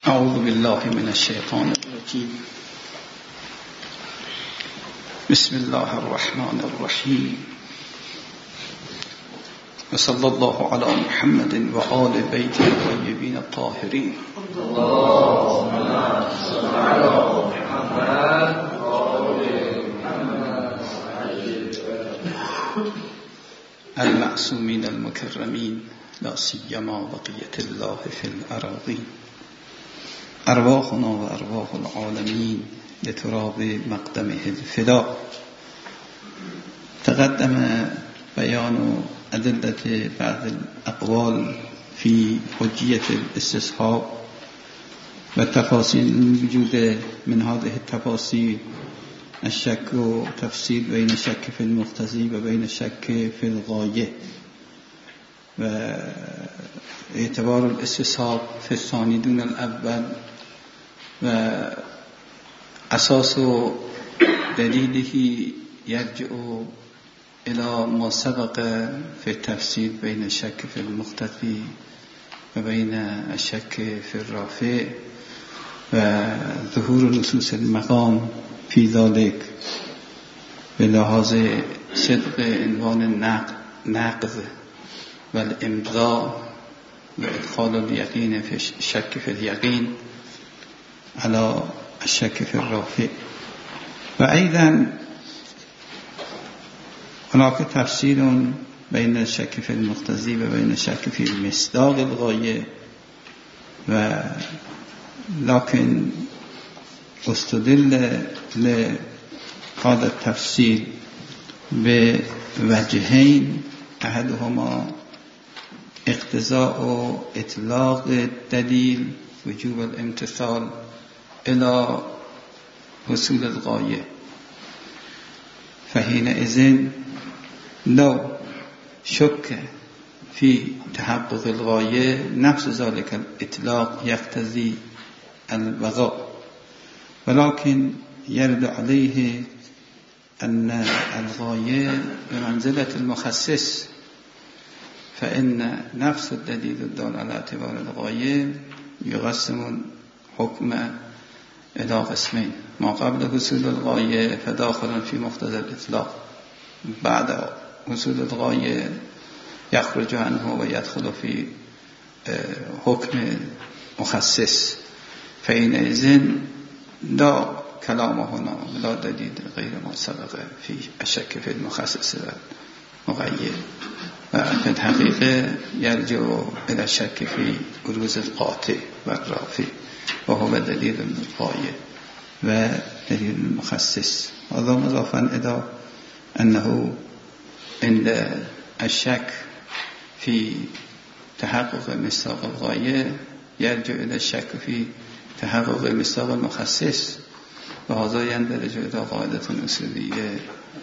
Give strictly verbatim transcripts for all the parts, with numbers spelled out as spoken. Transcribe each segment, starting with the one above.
اعوذ بالله من الشیطان الرجیم. بسم الله الرحمن الرحیم و صلی الله علی محمد و آل بیت الطیبین الطاهرین. اللهم صل علی محمد و آل محمد المعصومین المکرمین لا سیما بقیة الله فی الأراضین. ارواحنا و ارواح العالمین لتراب مقدمه الفدا. تقدم بیان أدلة بعض الأقوال في حجية الاستصحاب والتفاصيل وجود من هذه التفاصيل الشك وتفصيل بين الشك في المقتضي وبين الشك في الغاية، واعتبار الاستصحاب في الثاني دون الأول، وأساس دليله يرجع إلى ما سبق في التفصيل بين الشك في المقتضي وبين الشك في الرافع وظهور نصوص المقام في ذلك بلحاظ صدق عنوان النقض والإمضاء وإدخال اليقين في الشك في اليقين على الشك في الرافع. وأيضا هناك تفصيل بين الشك في المقتضي وبين الشك في مصداق الغاية، ولكن استدل لهذا التفصيل بوجهين، أحدهما اقتضاء إطلاق الدليل وجوب الامتثال إلى حصول الغاية، فحينئذ لو شك في تحقق الغاية نفس ذلك الإطلاق يقتضي البقاء، ولكن يرد عليه أن الغاية بمنزلة المخصص، فإن نفس الدليل الدال على اعتبار الغاية يقسم حكم إلى قسمين: ما قبل حصول الغاية فداخل في مقتضى الإطلاق، بعد حصول الغاية يخرج عنه ويدخل في حكم مخصص، فحينئذ لا كلام هنا ولا دليل غير ما سبق في الشك في المخصص والمقيد، وفي الحقيقة يرجع إلى الشك في بروز القاطع والرافع، وهو دليل الغاية ودليل المخصص. هذا مضافا إلى أنه عند الشك في تحقق مصداق الغاية يرجع إلى الشك في تحقق مصداق المخصص، وهذا يندرج إلى قاعدة أصولية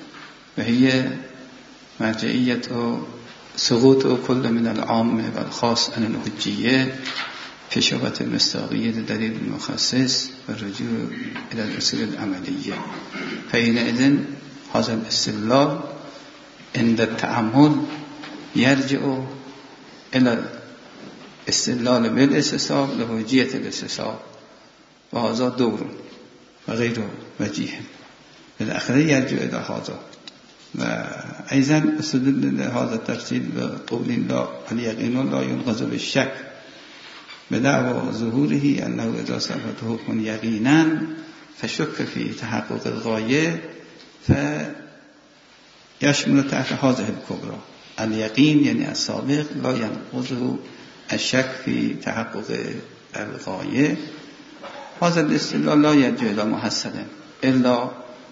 وهي مرجعية سقوط كل من العام والخاص عن الحجية في شبهة المصداقية لدليل المخصص والرجوع إلى الأصول العملية. فحينئذ هذا الاستدلال عند التأمل يرجع إلى الاستدلال بالاستصحاب لحجية الاستصحاب، وهذا دور وغير وجيه، بالآخر يرجع إلى هذا. وأيضا استدل هذا التفصيل بقول الله اليقين لا ينقض بالشك بدعوى ظهوره أنه إذا ثبت حكم يقينا فشك في تحقق الغاية فيشمل تحت هذه الكبرى اليقين، يعني السابق لا ينقضه الشك في تحقق الغاية. هذا الاستدلال لا يرجع إلى محصل إلا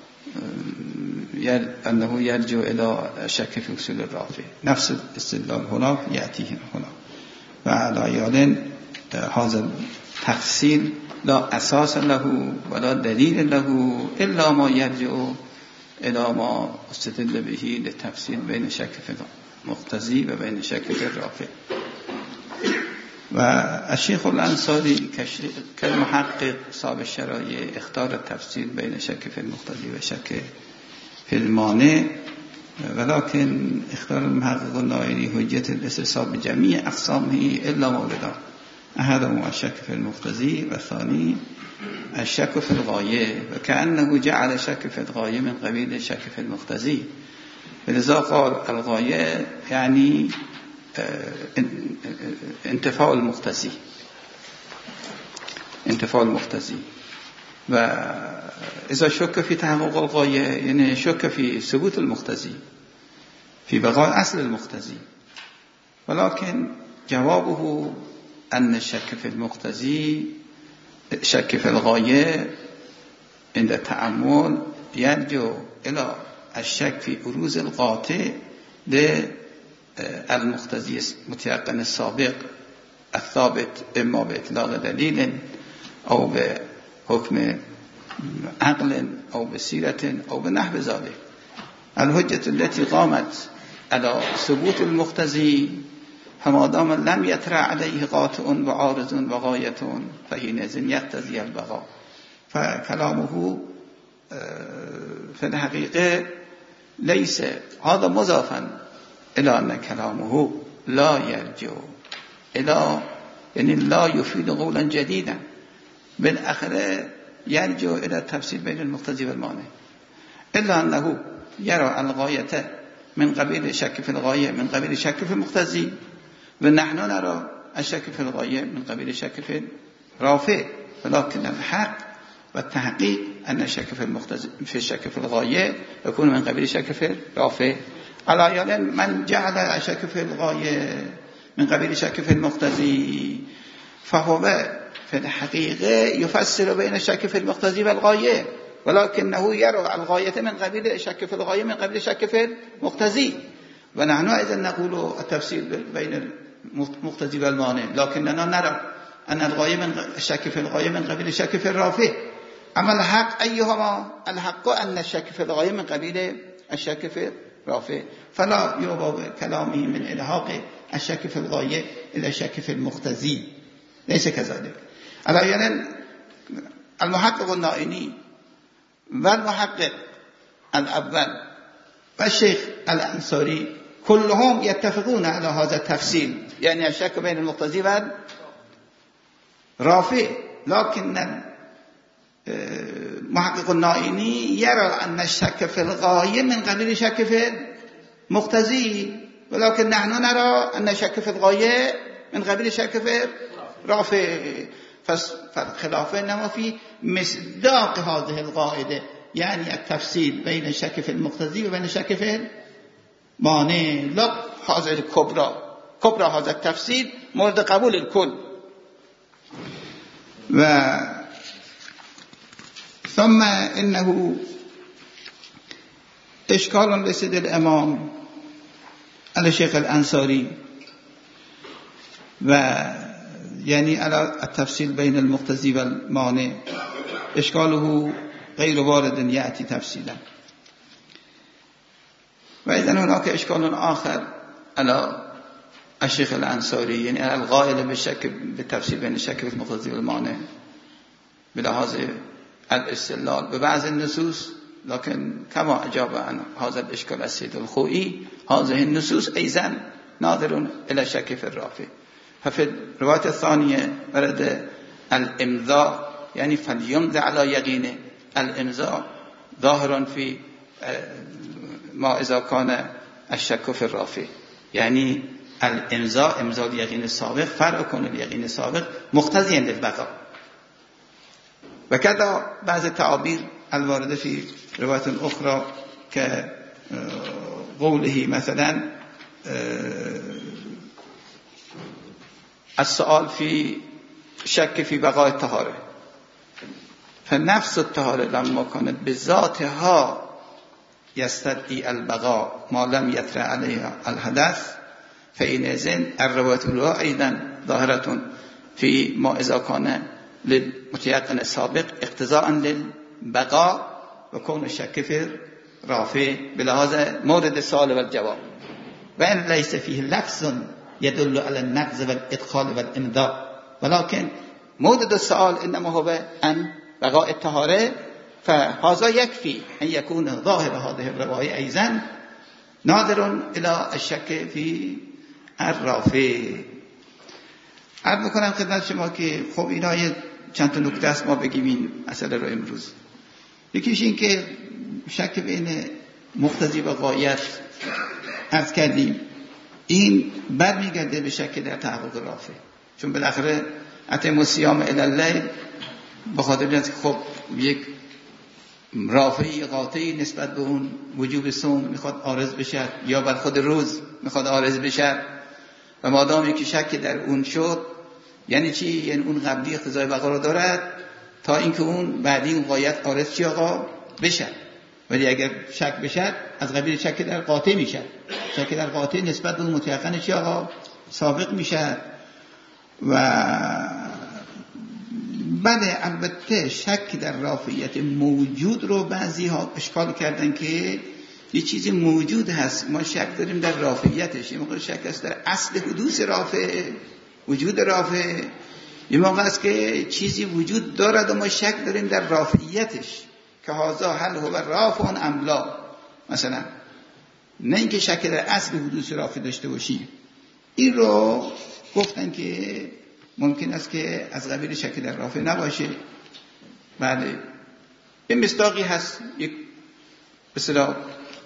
أنه يرجع إلى الشك في أصول الرافع. نفس الاستدلال هنا يأتيه هنا، وعلى أيال هذا التفصيل لا أساس له ولا دليل له إلا ما يرجع إلى ما استدل به للتفصيل بين الشك في المقتضي وبين الشك في الرافع. والشيخ الأنصاري كالمحقق صاحب الشرائع اختار التفصيل بين الشك في المقتضي والشك في المانع، ولكن اختار المحقق النائري حجة الاستصحاب بجميع أقسامه إلا موردان، أحدهما الشك في المقتضي والثاني الشك في الغاية، وكأنه جعل الشك في الغاية من قبيل الشك في المقتضي، فلذا قال الغاية يعني انتفاء المقتضي انتفاء المقتضي. وإذا شك في تحقق الغاية يعني شك في ثبوت المقتضي، في بقاء أصل المقتضي، ولكن جوابه أن الشك في المقتضي شك في الغاية عند التأمل يرجع إلى الشك في بروز القاطع للمقتضي المتيقن السابق الثابت إما بإطلاق دليل أو بحكم عقل أو بسيرة أو بنحو ذلك. الحجة التي قامت على ثبوت المقتضي فما دام لم يطرأ عليه قاطع وعارض وغاية فحينئذ يقتضي البقاء. فكلامه في الحقيقة ليس هذا مضافا إلى أن كلامه لا يرجع إلى يعني لا يفيد قولا جديدا، بالآخر يرجع إلى التفصيل بين المقتضي والمانع، إلا أنه يرى الغاية من قبيل الشك في الغاية من قبيل الشك في المقتضي، ونحن نرى الشك في الغاية من قبيل الشك في الرافع. ولكن الحق والتحقيق أن الشك في المقتضي في الشك في الغاية يكون من قبيل الشك في الرافع. على يعني من جعل الشك في الغاية من قبيل الشك في المقتضي فهو في الحقيقة يفسر بين الشك في المقتضي والغاية، ولكنه يرى الغاية من قبيل الشك في الغاية من قبيل الشك في المقتضي. ونحن أيضا نقول التفسير بين المقتضي والمانع، لكننا نرى أن الغاية من الشك في الغاية من قبيل الشك في الرافع. أما الحق أيهما؟ الحق أن الشك في الغاية من قبيل الشك في الرافع، فلا يوبى كلامه من إلحاق الشك في الغاية إلى الشك في المقتضي، ليس كذلك. على يعني المحقق النائني والمحقق الأول والشيخ الأنصاري كلهم يتفقون على هذا التفصيل، يعني الشك بين المقتضي والرافع. لكن المحقق النائني يرى أن الشك في الغاية من قبيل الشك في المقتضي، ولكن نحن نرى أن الشك في الغاية من قبيل الشك في الرافع. فالخلاف إنما في مصداق هذه القاعدة، يعني التفصيل بين الشك في المقتضي وبين الشك في المانع. لا هذا الكبرى كبرى هذا التفصيل مورد قبول الكل. و ثم إنه إشكال لسيد الإمام الشيخ الأنصاري، و يعني على التفصيل بين المقتضي والمانع إشكاله غير وارد يأتي تفصيلا. وإذا هناك إشكال آخر على الشيخ الأنصاري، يعني على الغائل بالشك بالتفصيل بين الشك والمقتضي والمانع بلحاظ الاستدلال ببعض النصوص، لكن كما أجاب عن هذا الإشكال السيد الخوئي هذه النصوص أيضا ناظر إلى الشك في الرافع. ففي الرواية الثانية ورد الإمضاء، يعني فليمضي على يقينه. الإمضاء ظاهر في ما إذا كان الشك في الرافع، يعني الإمضاء إمضاء اليقين السابق فرع كون اليقين السابق مقتضيا للبقاء. وكذا بعض التعابير الواردة في رواية أخرى كقوله مثلا السؤال في شك في بقاء الطهارة، فنفس الطهارة لما كانت بذاتها يستدعي البقاء ما لم يطرأ عليها الحدث، فإنئذ الرواية الأولى أيضا ظاهرة في ما إذا كان للمتيقن السابق اقتضاء للبقاء وكون الشك في رافع. بلهذا مورد السؤال والجواب، وإن ليس فيه لفظ يدل على النقض والإدخال والإمضاء، ولكن مورد السؤال إنما هو عن بقاء الطهارة، فهذا يكفي أن يكون ظاهر هذه الرواية أيضا ناظر إلى الشك في الرافع. عرض میکنم خدمت شما که خب اینا یه چند تا نکته است ما بگیم این مسئله رو امروز. یکیش این که شک بین مقتضی و غایت عرض کردیم، این برمیگرده به شک در تحقق رافع، چون بالاخره اتم الصیام الی اللیل به خاطر اینکه خب یک رافعی قاطعی نسبت به اون وجوب صوم میخواد عارض بشه یا بر خود روز میخواد عارض بشه، و مادامی که شک در اون شد یعنی چی؟ یعنی اون قبلی اقتضای بقا رو دارد تا اینکه اون بعدی اون غایت عارض چی آقا بشه. ولی اگر شک بشه از قبیل شک در قاطع میشه، شک در قاطع نسبت به اون متيقن چی آقا سابق میشه. و بله البته شک در رافعیت موجود رو بعضی ها اشکال کردن که یه چیزی موجود هست ما شک داریم در رافعیتش، یه موقع شک است در اصل حدوث رافع، وجود رافع، یه موقع است که چیزی وجود دارد و ما شک داریم در رافعیتش که هذا هل هو رافع ام لا، مثلا نه اینکه شک در اصل حدوث رافع داشته باشیم. این رو گفتن که ممکن است که از قبیل شک در رافع نباشه. بله این مصداقی هست، یک به اصطلاح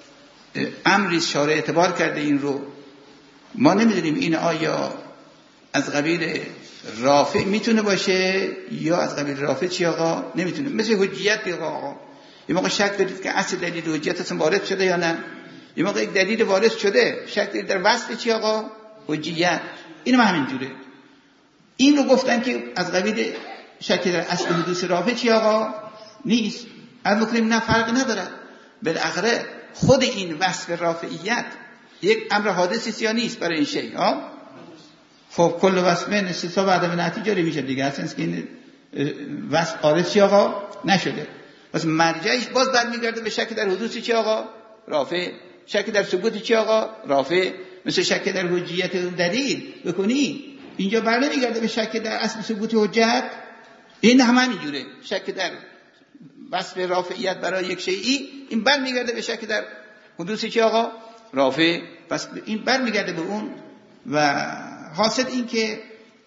امری شارع اعتبار کرده این رو، ما نمیدونیم این آیا از قبیل رافع میتونه باشه یا از قبیل رافع چی آقا نمیتونه. مثل حجیت دیگه آقا، یه موقع شک دارید که اصل دلیل حجیت اصلا وارد شده یا نه، یه موقع یک دلیل وارد شده شک دارید در وصف چی آقا حجیت، این هم همینجوره. این رو گفتن که از قبیل شک در اصل حدوث رافع چی آقا نیست. از بکنیم نه فرق نداره، بالاخره خود این وصف رافعیت یک امر حادثی یا نیست برای این شیء ها. خب کل وصف من استثنا بعد من نتیجه جاری میشه دیگه، اصلا که این وصف عارض چی آقا نشده. پس مرجعش باز برمیگرده به شک در حدوث چی آقا رافع، شک در ثبوت چی آقا رافع. مثل شک در حجیت دلیل بکنی اینجا برمیگرده به شک در اصل ثبوت حجت، این هم همینجوره. شک در وصف رافعیت برای یک شیئی این برمیگرده به شک در حدوث چی آقا رافع، پس این برمیگرده به اون. و حاصل این که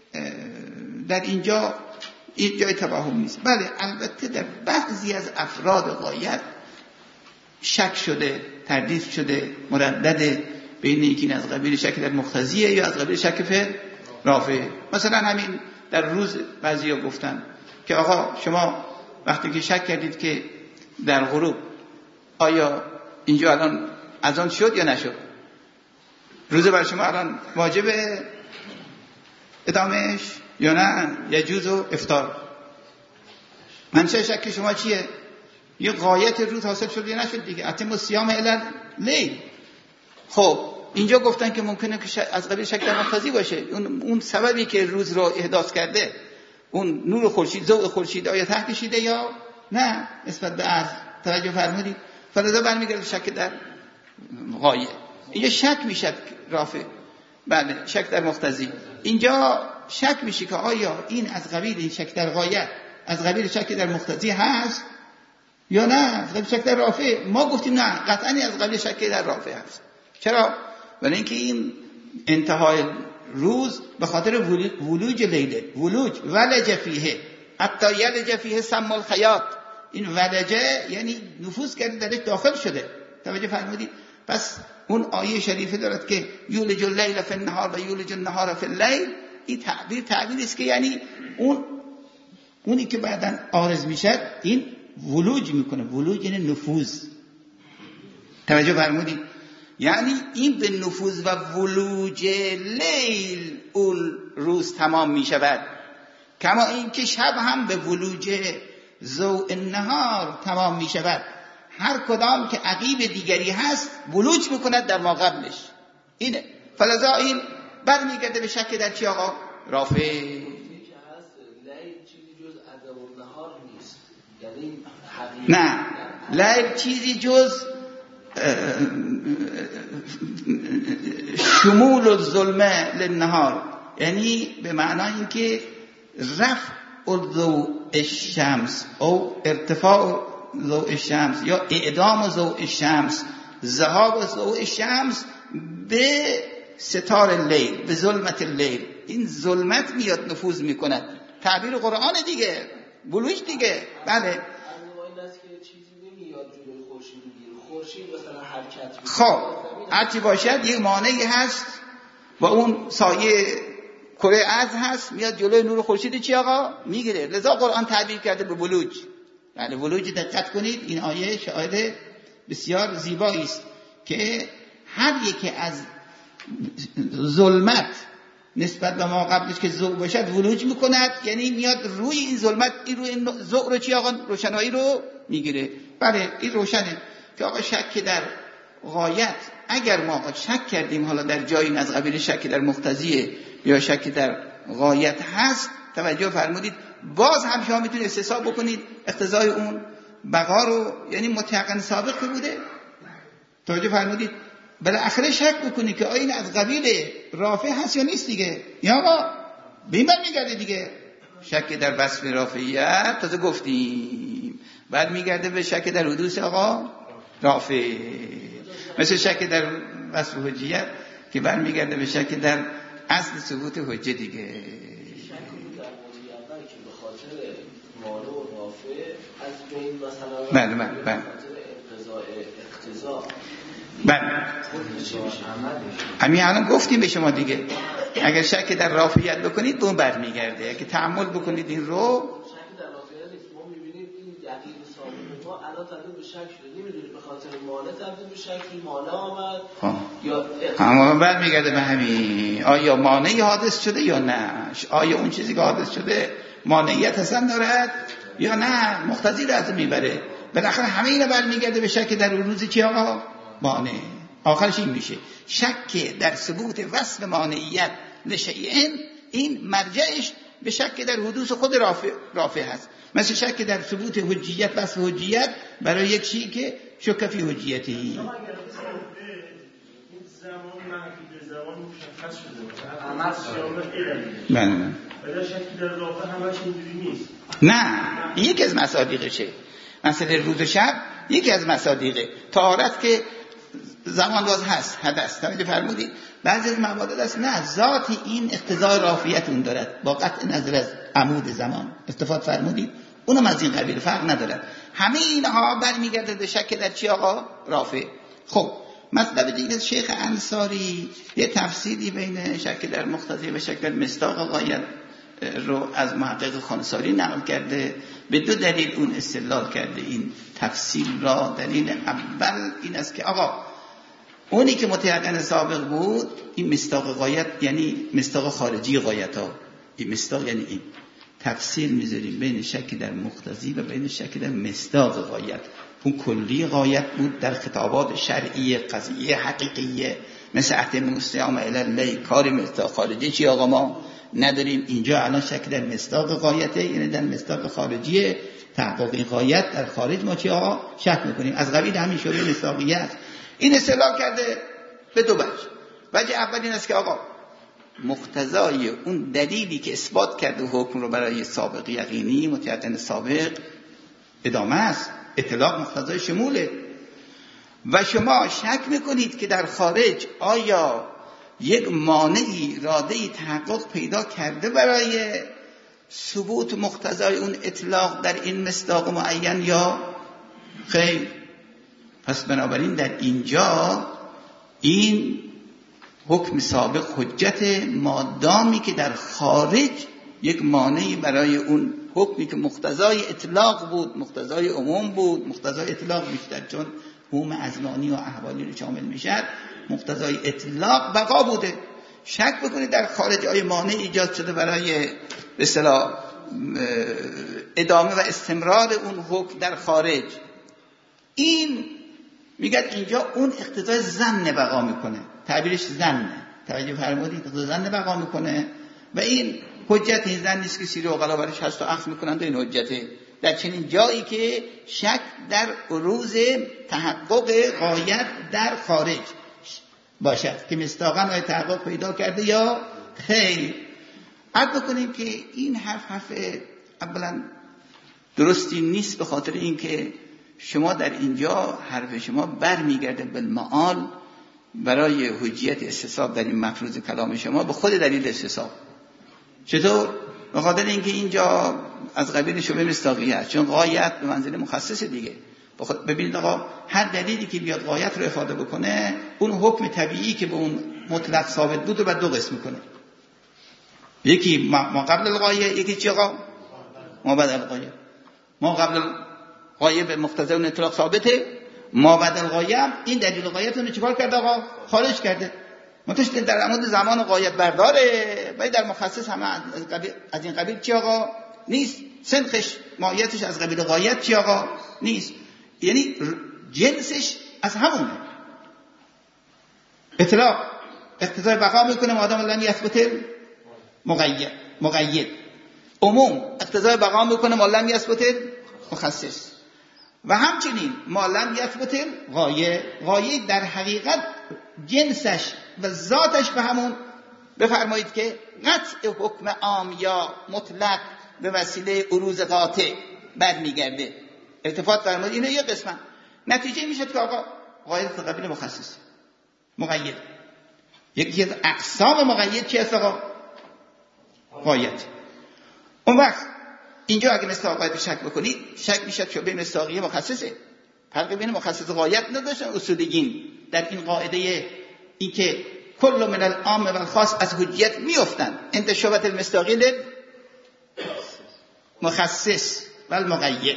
در اینجا این جای توهم نیست. بله البته در بعضی از افراد غایت شک شده، تردید شده، مردده بین اینکه از قبیل شک در مقتضیه یا از قبیل شک فی رافع. مثلا همین در روز بعضیا گفتن که آقا شما وقتی که شک کردید که در غروب آیا اینجا الان اذان شد یا نشد، روزه بر شما الان واجبه ادامهش یا نه یجوز و افطار، منشأ شک شما چیه؟ یه غایت روز حاصل شد یا نشد دیگه، اتم الصیام الی اللیل. خب اینجا گفتن که ممکنه که از قبیل شک در مقتضی باشه، اون اون سببی که روز رو احداث کرده اون نور خورشید، ضوء خورشید آیا ته کشیده یا نه نسبت به عرض، توجه فرمودید؟ فلذا برمیگرده شک در غایه. اینجا شک میشه رافع، بله شک در مقتضی. اینجا شک میشه که آیا این از قبیل این شک در غایه از قبیل شک در مقتضی هست یا نه از قبیل شک در رافع. ما گفتیم نه قطعا از قبیل شک در رافع هست. چرا؟ ولی اینکه این انتهای روز به خاطر ولوج لیله، ولوج ولج فیه حتی یلج فیه سم الخیاط، این ولجه یعنی نفوذ کرده درش داخل شده، توجه فرمودید؟ پس اون آیه شریفه دارد که یولج اللیل فی النهار و یولج النهار فی اللیل، این تعبیر تعبیری است که یعنی اون اونی که بعداً عارض میشه این ولوج میکنه، ولوج یعنی نفوذ، توجه فرمودید؟ یعنی این به نفوذ و ولوج لیل اول روز تمام می شود، کما این که شب هم به ولوج ضوء النهار تمام می شود. هر کدام که عقیب دیگری هست ولوج میکند در ما قبلش، اینه. فلذا این برمیگرده به شک در چی آقا رافع. لیل چیزی جز عدم النهار نیست، یعنی نه لیل چیزی جز شمول الظلمه للنهار، یعنی به معنای اینکه رفع ضوء الشمس او ارتفاع ضوء الشمس یا اعدام ضوء الشمس، ذهاب ضوء الشمس به ستار اللیل، به ظلمت اللیل، این ظلمت میاد نفوذ میکند. تعبیر قرآن دیگه، بلوغ دیگه. بله خورشید مثلا حرکت میکنه. خب هرچی باشد یک مانعی هست و اون سایه کره ارض هست، میاد جلوی نور خورشید چی آقا میگیره. لذا قرآن تعبیر کرده به بلوج. بله بلوج دقت کنید، این آیه شاهد بسیار زیبایی است که هر یکی از ظلمت نسبت به ما قبلش که ضوء باشد ولوج میکند، یعنی میاد روی این ظلمت، این روی این ضوء رو چی آقا روشنایی رو میگیره. بله این روشنه که آقا شک در غایت، اگر ما شک کردیم حالا در جایی از قبیل شک در مقتضیه یا شک در غایت هست، توجه فرمودید باز هم شما میتونید استصحاب بکنید اقتضای اون بقا رو، یعنی متيقن سابق که بوده. توجه فرمودید بالاخره شک بکنید که آیا این از قبیل رافع هست یا نیست دیگه. یا آقا بین میگرده دیگه شک در وصف رافعیت تازه گفتیم، بعد میگرده به شک در حدوث آقا رافع، مثل شک در وصف حجیت که بعد میگرده به شک در اصل ثبوت حجه دیگه. شک در موضوع که به خاطر مانع و رافع از بین مثلا بله بله بله اقتضا بله همین الان گفتیم به شما دیگه، اگر شک در رافعیت بکنید به اون برمیگرده. اگه تأمل بکنید این رو، شک در رافعیت ما میبینید این دقیق ثابت ما الان تبدیل به شک شده، نمیدونید به خاطر مانع تبدیل به شک، مانع آمد یا اما برمیگرده به همین آیا مانعی حادث شده یا نه، آیا اون چیزی که حادث شده مانعیت اصلا دارد یا نه، مقتضی رو از میبره. بالاخره همه اینا برمیگرده به شک در روزی چی آقا مانع. آخرش این میشه شک در ثبوت وصف مانعیت لشیئن، این مرجعش به شک در حدوث خود رافع, رافع هست. مثل شک در ثبوت حجیت وصف حجیت برای یک چیزی که شک فی حجیتی. این زمان منفی به زمان مشخص شده عمل شامل علمی، ولی شک در رافع همش اینجوری نیست. نه این یکی از مصادیقشه. مثلا روز و شب یکی از مصادیقه. طهارت که زمان باز هست حدث، توجه فرمودید. بعضی از موارد است نه ذات این اقتضای رافعیت اون دارد با قطع نظر از عمود زمان، استفاده فرمودید، اونم از این قبیل فرق ندارد. همه اینها برمیگرده به شک در چی آقا رافع. خب مطلب دیگه شیخ انصاری یه تفسیری بین شک در مقتضی و شک در مصداق غایت رو از محقق خانساری نقل کرده. به دو دلیل اون استدلال کرده این تفسیر را. دلیل اول این است که آقا اونی که متيقن سابق بود این مصداق غایت، یعنی مصداق خارجی غایت ها، این مصداق یعنی این تفسیر میذاریم بین شک در مقتضی و بین شک در مصداق غایت. اون کلی غایت بود در خطابات شرعی قضیه حقیقیه، مثل اتم الصیام الی اللیل، کاری مصداق خارجی چی آقا ما نداریم. اینجا الان شک در مصداق غایته، یعنی در مصداق خارجی تحقق این غایت در خارج ما چی آقا شک میکنیم. از قبیل همین شوره مصداقیت. این استدلال کرده به دو وجه. وجه اول این است که آقا مقتضای اون دلیلی که اثبات کرده حکم رو برای سابق یقینی متيقن سابق ادامه است، اطلاق مقتضای شموله. و شما شک میکنید که در خارج آیا یک مانعی رادهی تحقق پیدا کرده برای ثبوت مقتضای اون اطلاق در این مصداق معین یا خیر. پس بنابراین در اینجا این حکم سابق حجت مادامی که در خارج یک مانعی برای اون حکمی که مقتضای اطلاق بود، مقتضای عموم بود، مقتضای اطلاق بیشتر چون عموم ازمانی و احوالی رو شامل میشد، مقتضای اطلاق بقا بوده. شک بکنید در خارج آیا مانع ایجاد شده برای به اصطلاح ادامه و استمرار اون حکم در خارج. این میگه اینجا اون اقتضای ظن بقا میکنه، تعبیرش ظنه، توجه فرمودید، اقتضای ظن بقا میکنه و این حجت این ظن نیست که سیر و غلا برش هست و اخذ میکنن و این حجته در چنین جایی که شک در عروض تحقق غایت در خارج باشد که مصداقاً آیا تحقق پیدا کرده یا خیر. عرض بکنیم که این حرف حرف اولا درستی نیست، به خاطر اینکه شما در اینجا حرف شما برمیگرده بالمعال برای حجیت استصحاب در این مفروض کلام شما به خود دلیل استصحاب. چطور؟ به خاطر اینکه اینجا از قبیل شبه مصداقیه است، چون غایت به منزله مخصص دیگه. ببینید آقا هر دلیلی که بیاد غایت رو افاده بکنه، اون حکم طبیعی که به اون مطلق ثابت بود رو بعد دو قسم کنه. یکی ما قبل الغایه، یکی چی آقا؟ ما بعد الغایه. ما قبل الغایه به مقتضی اون اطلاق ثابته، ما بعد الغایه این دلیل غایت رو چیکار کرده آقا؟ خارج کرده. منتش در عمود زمان غایت برداره، ولی در مخصص همه از, قبیل از این قبیل چی آقا؟ نیست. سنخش ماهیتش از قبیل غایت چی آقا؟ نیست. یعنی جنسش از همونه. اطلاق اقتضای بقا میکنه مادام لم یثبت مقید مقید. عموم اقتضای بقا میکنه ما لم یثبت مخصص. و همچنین ما لم یثبت غایه. غایه در حقیقت جنسش و ذاتش به همون، بفرمایید که قطع حکم عام یا مطلق به وسیله عروض قاطع برمیگرده. التفات فرمایید اینه یه قسمت. نتیجه میشه که آقا غایت قبیل مخصص مقید. یکی از اقسام مقید چی است آقا؟ غایت. اون وقت اینجا اگه مصداقیت شک بکنید، شک میشه که بین مصداقیه مخصصه. فرق بین مخصص و غایت نداشتن اصولیین در این قاعده این که کل من العام و الخاص از حجیت میافتند. انتشابت المصداقی لل مخصص و المقید.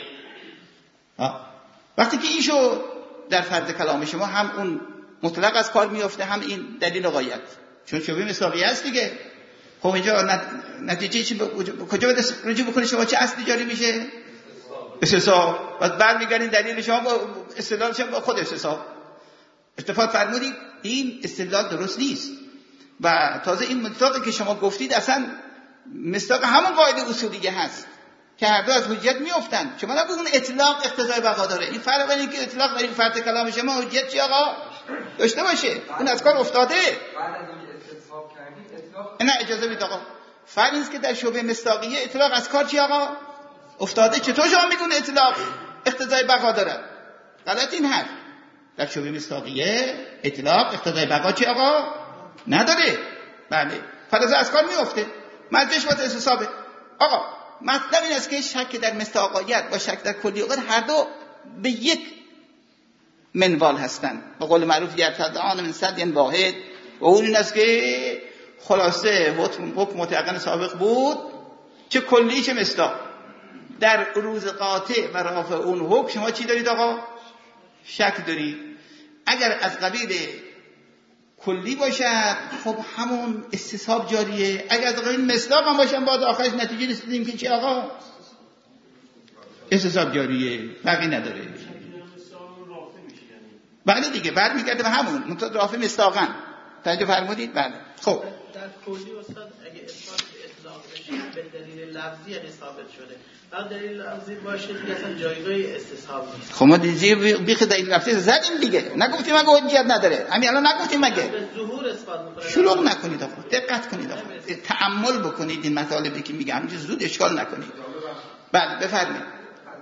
وقتی که این شو در فرض کلام شما هم اون مطلق از کار میافته، هم این دلیل غایت، چون شبیه مصداقی است دیگه. خب اینجا نتیجه چی کجا بده رجوع بکنه شما؟ چه اصلی جاری میشه؟ استصحاب. بعد برمیگردین دلیل شما با استدلال شما با خود استصحاب. اتفاق فرمودید این استدلال درست نیست. و تازه این مطلقی که شما گفتید اصلا مصداق همون قاعده اصولیه هست که هر دو از حجیت میافتند. شما نگو اون اطلاق اقتضای بقا داره. این فرق اینه که اطلاق در این فرض کلام شما حجیت چی آقا داشته باشه، اون از کار افتاده. بعد از اینکه استصحاب کردید اطلاق نه اجازه بدید آقا. فرض است که در شبهه مصداقیه اطلاق از کار چی آقا افتاده. چطور شما میگون اطلاق اقتضای بقا داره؟ غلط این حرف. در شبهه مصداقیه اطلاق اقتضای بقا چی آقا نداره. بله فرض از کار میفته، مرجعش واسه استصحابه. آقا مطلب این است که شک در مصداقیت و شک در کلیات هر دو به یک منوال هستند. به قول معروف یرتدعان من صد واحد. و اون این است که خلاصه حکم متعقن سابق بود، چه کلی چه مصداق. در روز قاطع و رافع اون حکم شما چی دارید آقا؟ شک دارید. اگر از قبیل کلی باشد خب همون استصحاب جاریه. اگر از قبیل مصداق هم باشن بعد آخرش نتیجه رسیدیم که چی آقا؟ استصحاب جاریه، باقی نداره. بله دیگه برمیگرده به همون منتها رافع مصداقاً. توجه فرمودید؟ بله. خب در کلی استاد اگه اثبات اطلاق بشه به دلیل لفظی یعنی ثابت شده، بعد دلیل لفظی باشه دیگه اصلا جایگاه استصحاب نیست. خب ما دیگه بیخ دلیل لفظی زدیم دیگه، نگفتیم مگه حجیت نداره. همین الان نگفتیم مگه به ظهور اثبات میکنه. شلوغ نکنید آقا، دقت کنید آقا، تأمل بکنید این مطالبی که میگم، اینجا زود اشکال نکنید. بله بفرمایید.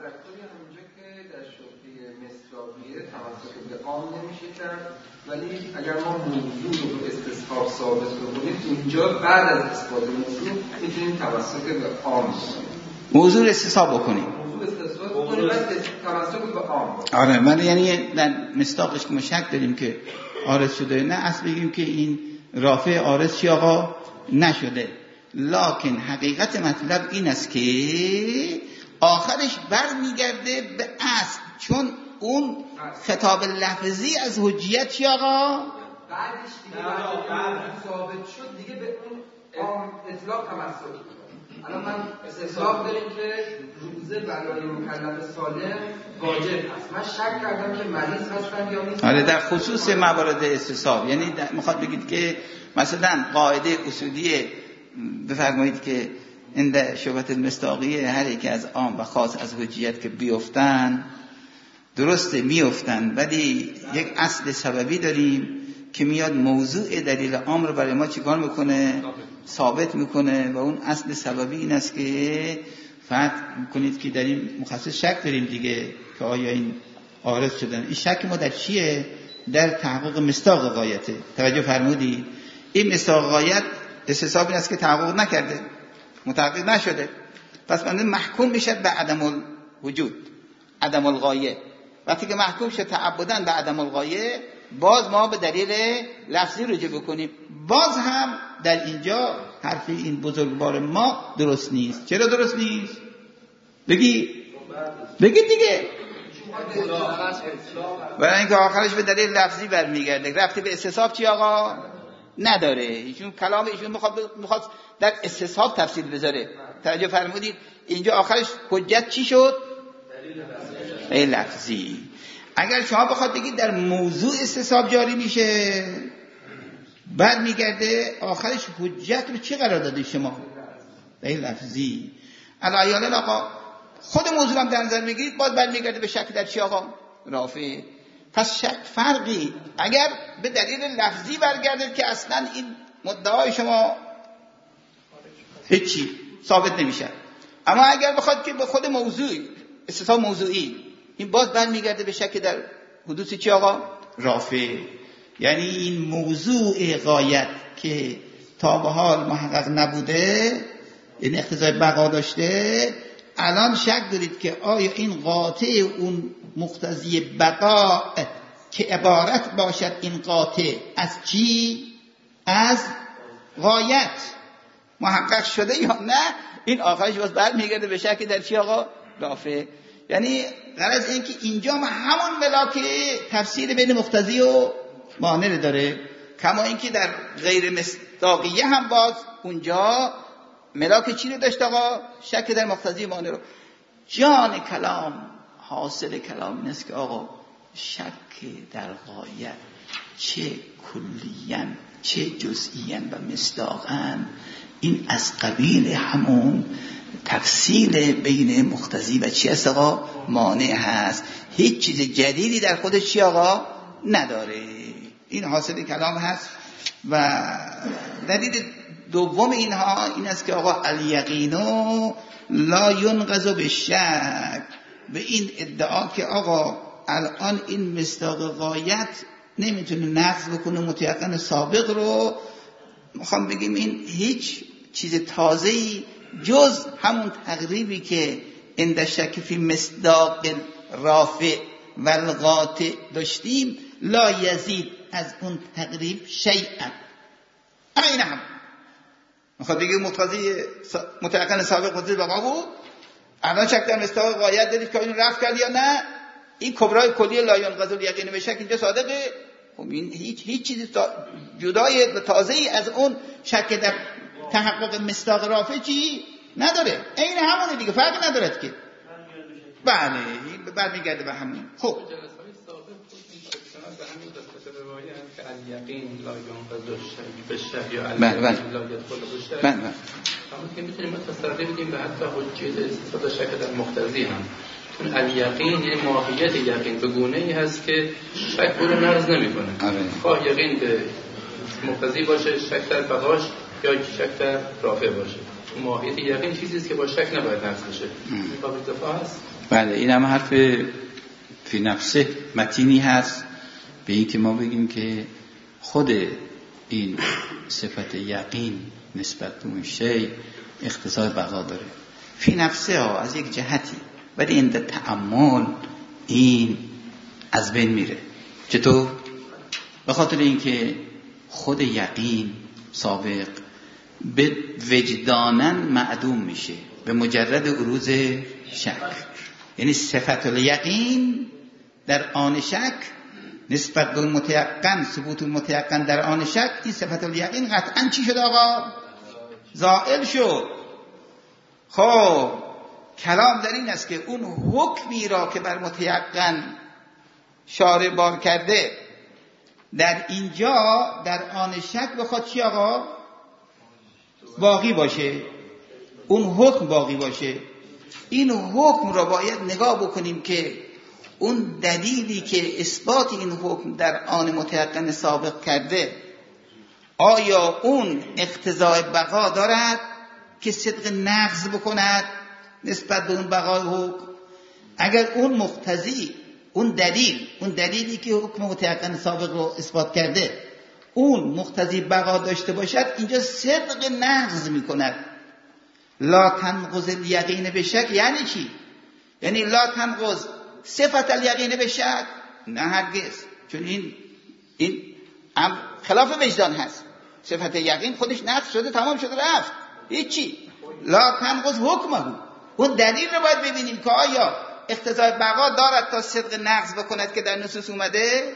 عام نمیشه کرد، ولی اگر ما موضوع رو به استصحاب ثابت کنیم اینجا بعد از اثبات موضوع میتونیم توسط به عام کنیم. موضوع استصحاب بکنیم. موضوع استصحاب بکنیم بعد توسط به عام. آره من یعنی در مصداقش که ما شک داریم که عارض شده، نه اصل بگیم که این رافع عارض چی آقا نشده. لکن حقیقت مطلب این است که آخرش برمیگرده به اصل، چون اون خطاب لفظی از حجیت چی آقا؟ بعدش دیگه بعد ثابت شد دیگه به اون اطلاق تمسک کنه. الان من استصحاب داریم که روزه برای مکلف سالم واجب هست. من شک کردم که مریض هستن یا نیست. آره در خصوص موارد استصحاب، یعنی میخواد بگید که مثلا قاعده اصولی بفرمایید که عند شبهة المصداقیه هر یک از عام و خاص از حجیت که بیفتن درسته میافتن، ولی یک اصل سببی داریم که میاد موضوع دلیل عام رو برای ما چیکار میکنه؟ ثابت میکنه. و اون اصل سببی این است که فرض کنید که در این مخصص شک داریم دیگه که آیا این عارض شدن. این شک ما در چیه؟ در تحقق مصداق غایته. توجه فرمودید؟ این مصداق غایت استصحاب این است که تحقق نکرده. متحقق نشده، پس من محکوم میشه به عدم الوجود، عدم الغایه. وقتی که محکوم شد تعبداً به عدم الغایه، باز ما به دلیل لفظی رجوع بکنیم، باز هم در اینجا حرف این بزرگوار ما درست نیست. چرا درست نیست؟ بگی بگی دیگه. برای اینکه آخرش به دلیل لفظی برمیگرده، رفتی به استصحاب چی آقا؟ نداره. ایشون کلام ایشون میخواد میخواد در استصحاب تفصیل بذاره. توجه فرمودید؟ اینجا آخرش حجت چی شد؟ دلیل لفظی. اگر شما بخواد بگید در موضوع استصحاب جاری میشه، بعد میگرده آخرش حجت رو چی قرار داده شما؟ دلیل لفظی. الایال آقا خود موضوع هم در نظر میگیرید، باز برمیگرده به شک در چی آقا؟ رافع. پس شک فرقی اگر به دلیل لفظی برگرده که اصلا این مدعای شما هیچی ثابت نمیشه، اما اگر بخواد که به خود موضوع استصحاب موضوعی، این باز برمیگرده به شک در حدوث چی آقا؟ رافع. یعنی این موضوع غایت که تا به حال محقق نبوده، این اقتضای بقا داشته، الان شک دارید که آیا این قاطع اون مقتضی بقا که عبارت باشد این قاطع از چی؟ از غایت محقق شده یا نه؟ این آخرش باز برمیگرده به شک در چی آقا؟ رافع. یعنی غرض این که اینجا ما همون ملاک تفسیر بین مقتضی و مانع داره، کما اینکه در غیر مصداقیه هم باز اونجا ملاک چی رو داشت آقا؟ شک در مقتضی مانع رو. جان کلام، حاصل کلام این است که آقا شک در غایت چه کلیاً چه جزئیاً و مصداقاً، این از قبیل همون تفصیل بین مقتضی و چی است آقا؟ مانع هست. هیچ چیز جدیدی در خودش چی آقا؟ نداره. این حاصل کلام هست. و دلیل دوم اینها این است که آقا الیقینو لا ینقض بالشک، به این ادعا که آقا الان این مصداق غایت نمیتونه نقض بکنه متیقن سابق رو، میخوام بگیم این هیچ چیز تازه‌ای جز همون تقریبی که عند شک فی مصداق رافع و القاطع داشتیم، لا یزید از اون تقریب شیئا. این هم میخواد بگه مقتضی متعقن سابق مقتضی بقا بود، الان شک در مصداق غایت دارید که اینو رفع کرد یا نه؟ این کبرای کلی لا ینقض الیقین به شک اینجا صادقه. خب این هیچ هیچ چیز جدای و تازه‌ای از اون شک در تحقق مصداق رافع چی نداره، این همونه دیگه، فرق ندارد که. بله برمیگرده به همون. خب الیقین لا ینقض بالشک یا بله بله لا یدخل بالشک. بله اما که میتونیم تفسیر بدیم به حتی حجیت استفاده شک در مقتضی هم، چون الیقین یعنی ماهیت یقین به گونه‌ای هست که شک رو نقض نمی‌کنه. خواه یقین به مقتضی باشه، شک در بقاش، یا شک در رافع باشه. ماهیت یقین چیزی است که با شک نباید نقض بشه. این باب اتفاق است. بله این هم حرف فی نفسه متینی هست به این که ما بگیم که خود این صفت یقین نسبت به اون شی اقتضای بقا داره فی نفسه ها از یک جهتی، ولی این در تأمل این از بین میره. چطور؟ به خاطر اینکه خود یقین سابق به وجدانن معدوم میشه به مجرد عروض شک. یعنی صفت الیقین در آن شک نسبت به متیقن، ثبوت المتیقن در آن شک، این صفت الیقین قطعا چی شد آقا؟ زائل شد. خب کلام در این است که اون حکمی را که بر متیقن شارع بار کرده در اینجا در آن شک بخواد چی آقا؟ باقی باشه، اون حکم باقی باشه. این حکم را باید نگاه بکنیم که اون دلیلی که اثبات این حکم در آن متیقن سابق کرده آیا اون اقتضای بقا دارد که صدق نقض بکند نسبت به اون بقای حکم؟ اگر اون مقتضی، اون دلیل، اون دلیلی که حکم متیقن سابق رو اثبات کرده اون مقتضی بقا داشته باشد، اینجا صدق نقض میکند. لا تنقض الیقین به شک یعنی چی؟ یعنی لا تنقض صفت الیقین به شک؟ نه هرگز، چون این این خلاف وجدان هست. صفت یقین خودش نقض شده، تمام شده، رفت، هیچی. لا تنقض حکمه، اون دلیل رو باید ببینیم که آیا اقتضای بقا دارد تا صدق نقض بکند که در نصوص اومده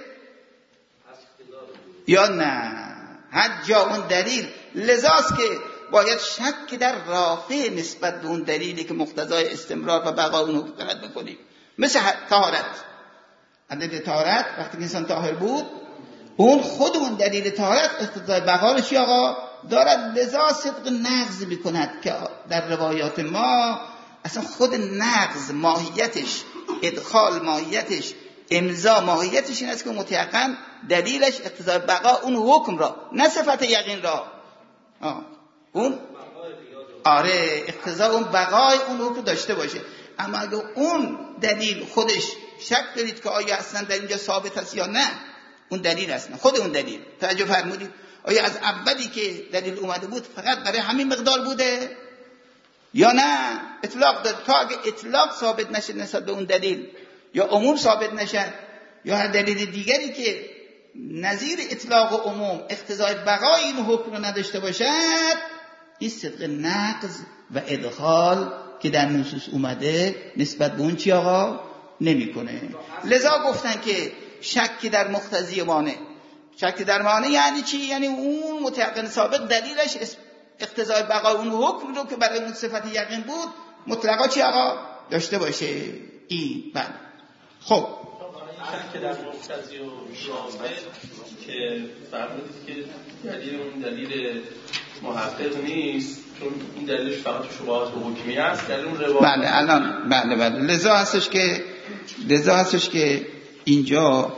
یا نه. هر جا اون دلیل، لذاست که باید شک در رافع نسبت به اون دلیلی که مقتضای استمرار و بقا اونو فقط بکنیم. مثل طهارت، عدد طهارت وقتی انسان طاهر بود، اون خود اون دلیل طهارت اقتضای بقا رو چی آقا دارد، لذا صدق نقض میکند که در روایات ما اصلا خود نقض ماهیتش، ادخال ماهیتش، امضا ماهیتش این است که متيقن دلیلش اقتضای بقا اون حکم را، نه صفت یقین را. آه. اون آره اقتضا اون بقای اون حکم داشته باشه. اما اگه اون دلیل خودش شک دارید که آیا اصلا در اینجا ثابت است یا نه، اون دلیل اصلا خود اون دلیل توجه فرمودید، آیا از اولی که دلیل اومده بود فقط برای همین مقدار بوده یا نه اطلاق داد؟ تا اگه اطلاق ثابت نشه نسبت به اون دلیل، یا عموم ثابت نشه، یا هر دلیل دیگری که نظیر اطلاق و عموم اقتضای بقای این حکم رو نداشته باشد، این صدق نقض و ادخال که در نصوص اومده نسبت به اون چی آقا نمیکنه. لذا گفتن که شک در مقتضی مانع. شک در مانع یعنی چی؟ یعنی اون متيقن ثابت دلیلش اقتضای بقای اون حکم رو که برای اون صفت یقین بود مطلقا چی آقا داشته باشه. این بله. خب شک در مقتضی و شامل که فرمودید که دلیل اون دلیل محقق نیست، چون این دلیلش فقط شبهات حکمی است. دلیل اون روایت بله الان بله بله لذا هستش که لذا هستش که اینجا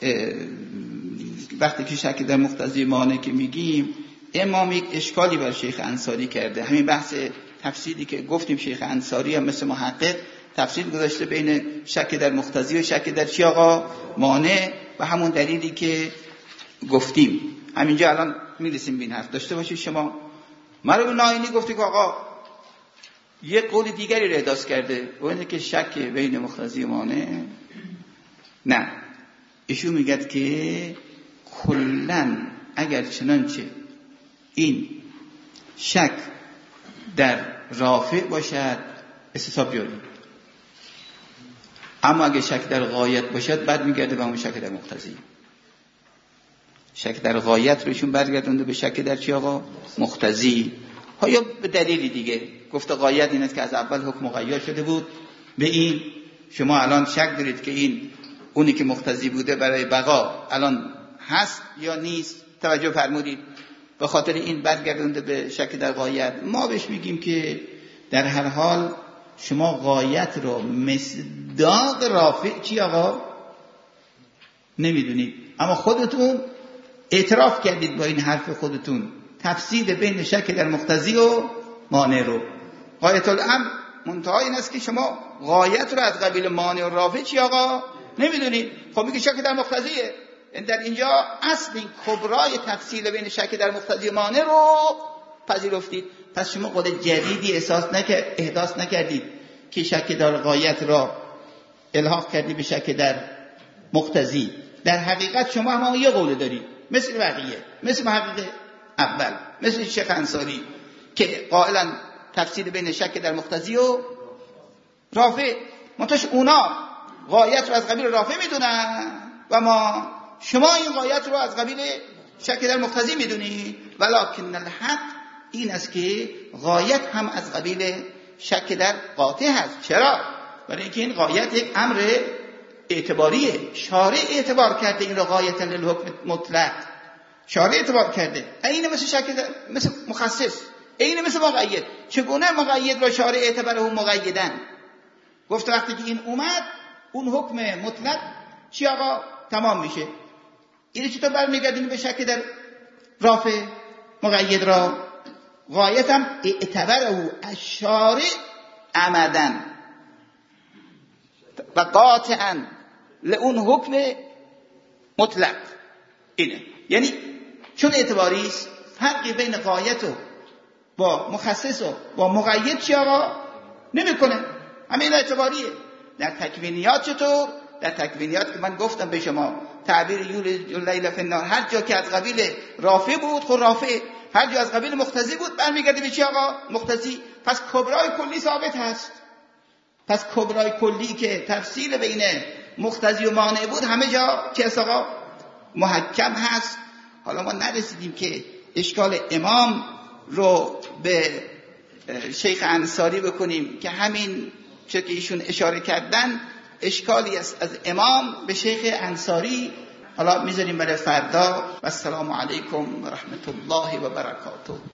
وقتی که شک در مقتضی مانع که میگیم، امام یک اشکالی بر شیخ انصاری کرده. همین بحث تفسیری که گفتیم شیخ انصاری هم مثل محقق تفسیر گذاشته بین شک در مقتضی و شک در چی آقا مانع، و همون دلیلی که گفتیم. همینجا الان میرسیم به این حرف. داشته باشید شما مرحوم ناینی گفته که آقا یک قول دیگری رو احداث کرده، و اینه که شک بین مقتضی و مانع نه. ایشون میگه که کلن اگر چنانچه این شک در رافع باشد استصحاب بیاریم، اما اگه شک در غایت باشد بعد میگرده به همون شک در مقتضی. شک در غایت رو ایشون برگردونده به شک در چی آقا مقتضی، ها یا به دلیلی دیگه. گفته غایت این است که از اول حکم مغیر شده بود به این، شما الان شک دارید که این اونی که مقتضی بوده برای بقا الان هست یا نیست. توجه فرمودید؟ به خاطر این برگردونده به شک در غایت. ما بهش میگیم که در هر حال شما غایت رو مصداق رافع چی آقا نمیدونید، اما خودتون اعتراف کردید با این حرف خودتون تفسیر بین شک در مقتضی و مانع رو. غایت الامر منتهای این است که شما غایت رو از قبیل مانع و رافع چی آقا نمیدونید. خب میگه شک در مقتضیه، در اینجا اصل این کبرای تفصیل بین شک در مقتضی و مانع رو پذیرفتید. پس شما قول جدیدی احساس نکرد احداث نکردید که شک در غایت را الحاق کردید به شک در مقتضی. در حقیقت شما هم یه قول دارید مثل بقیه، مثل محقق اول، مثل شیخ انصاری که قائلا تفصیل بین شک در مقتضی و رافع. منتش اونا غایت رو از قبیل رافع میدونن و ما شما این غایت رو از قبیل شک در مقتضی میدونید. ولکن الحق این است که غایت هم از قبیل شک در قاطع هست. چرا؟ برای اینکه این غایت یک امر اعتباریه. شارع اعتبار کرده این رو غایت للحکم مطلق، شارع اعتبار کرده. این مثل شک در مثل مخصص، این مثل مقید. چگونه مقید را شارع اعتباره مقیدن؟ گفت وقتی که این اومد اون حکم مطلق چی آقا تمام میشه. این چطور برمیگردین به شک در رافع مقید را؟ غایت هم اعتباره الشارع عمدن و قاطعا لئون حکم مطلق. اینه یعنی چون اعتباری است، فرقی بین غایت و با مخصص و با مقید چی آقا نمیکنه. همین اعتباریه. در تکوینیات چطور؟ در تکوینیات که من گفتم به شما تعبیر یولج اللیل فی النهار، هر جا که از قبیل رافع بود خود رافع، هر جا از قبیل مقتضی بود برمیگرده به چی آقا؟ مقتضی. پس کبرای کلی ثابت هست. پس کبرای کلی که تفصیل بین مقتضی و مانع بود همه جا چه است آقا؟ محکم هست. حالا ما نرسیدیم که اشکال امام رو به شیخ انصاری بکنیم که همین چه که ایشون اشاره کردن اشکالی است از امام به شیخ انصاری. حالا میذاریم برای فردا. و السلام علیکم و رحمت الله و برکاته.